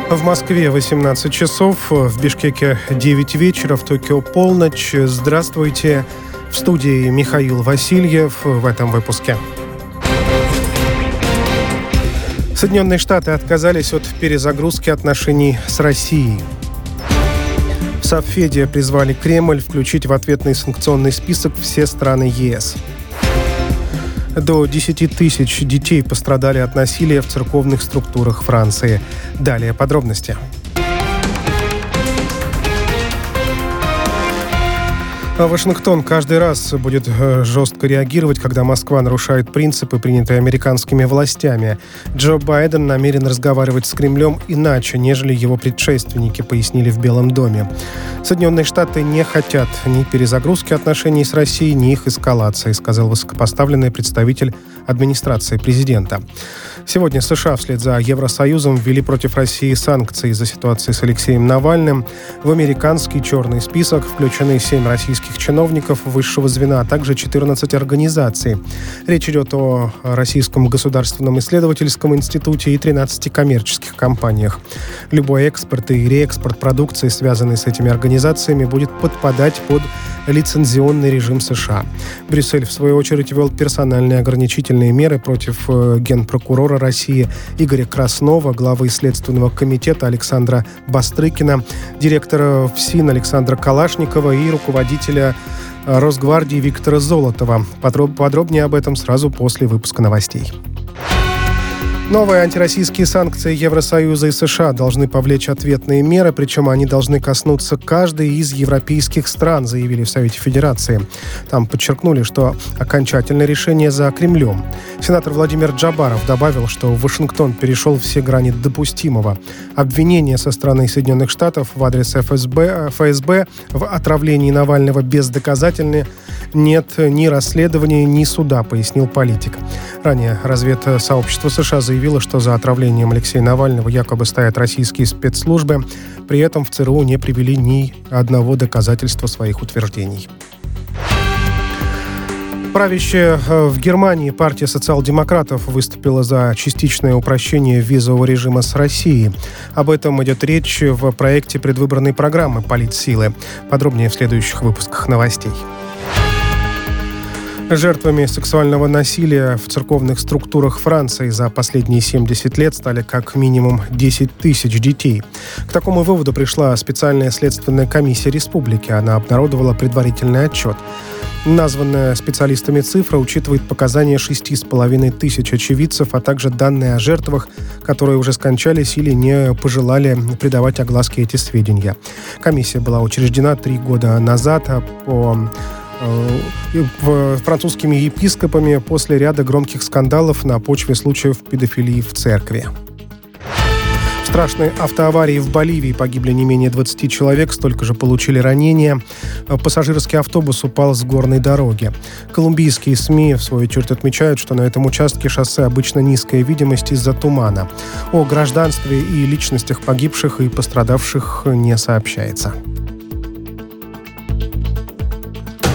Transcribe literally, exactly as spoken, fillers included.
В Москве восемнадцать часов, в Бишкеке девять вечера, в Токио полночь. Здравствуйте. В студии Михаил Васильев в этом выпуске. Соединенные Штаты отказались от перезагрузки отношений с Россией. В Совфеде призвали Кремль включить в ответный санкционный список все страны ЕС. До десяти тысяч детей пострадали от насилия в церковных структурах Франции. Далее подробности. Вашингтон каждый раз будет жестко реагировать, когда Москва нарушает принципы, принятые американскими властями. Джо Байден намерен разговаривать с Кремлем иначе, нежели его предшественники, пояснили в Белом доме. Соединенные Штаты не хотят ни перезагрузки отношений с Россией, ни их эскалации, сказал высокопоставленный представитель администрации президента. Сегодня США вслед за Евросоюзом ввели против России санкции из-за ситуации с Алексеем Навальным. В американский черный список включены семь российских чиновников высшего звена, а также четырнадцать организаций. Речь идет о Российском государственном исследовательском институте и тринадцати коммерческих компаниях. Любой экспорт и реэкспорт продукции, связанный с этими организациями, будет подпадать под лицензионный режим США. Брюссель, в свою очередь, ввел персональные ограничительные меры против генпрокурора России Игоря Краснова, главы Следственного комитета Александра Бастрыкина, директора ФСИН Александра Калашникова и руководителя Росгвардии Виктора Золотова. Подробнее об этом сразу после выпуска новостей. Новые антироссийские санкции Евросоюза и США должны повлечь ответные меры, причем они должны коснуться каждой из европейских стран, заявили в Совете Федерации. Там подчеркнули, что окончательное решение за Кремлем. Сенатор Владимир Джабаров добавил, что Вашингтон перешел все грани допустимого. Обвинения со стороны Соединенных Штатов в адрес ФСБ, ФСБ в отравлении Навального бездоказательны. Нет ни расследования, ни суда, пояснил политик. Ранее разведсообщество США заявило, что за отравлением Алексея Навального якобы стоят российские спецслужбы. При этом в ЦРУ не привели ни одного доказательства своих утверждений. Правящая в Германии партия социал-демократов выступила за частичное упрощение визового режима с Россией. Об этом идет речь в проекте предвыборной программы «Политсилы». Подробнее в следующих выпусках новостей. Жертвами сексуального насилия в церковных структурах Франции за последние семьдесят лет стали как минимум десять тысяч детей. К такому выводу пришла специальная следственная комиссия республики. Она обнародовала предварительный отчет. Названная специалистами цифра учитывает показания шести с половиной тысяч очевидцев, а также данные о жертвах, которые уже скончались или не пожелали придавать огласке эти сведения. Комиссия была учреждена три года назад по французскими епископами после ряда громких скандалов на почве случаев педофилии в церкви. В страшной автоаварии в Боливии погибли не менее двадцати человек, столько же получили ранения. Пассажирский автобус упал с горной дороги. Колумбийские СМИ, в свою очередь, отмечают, что на этом участке шоссе обычно низкая видимость из-за тумана. О гражданстве и личностях погибших и пострадавших не сообщается.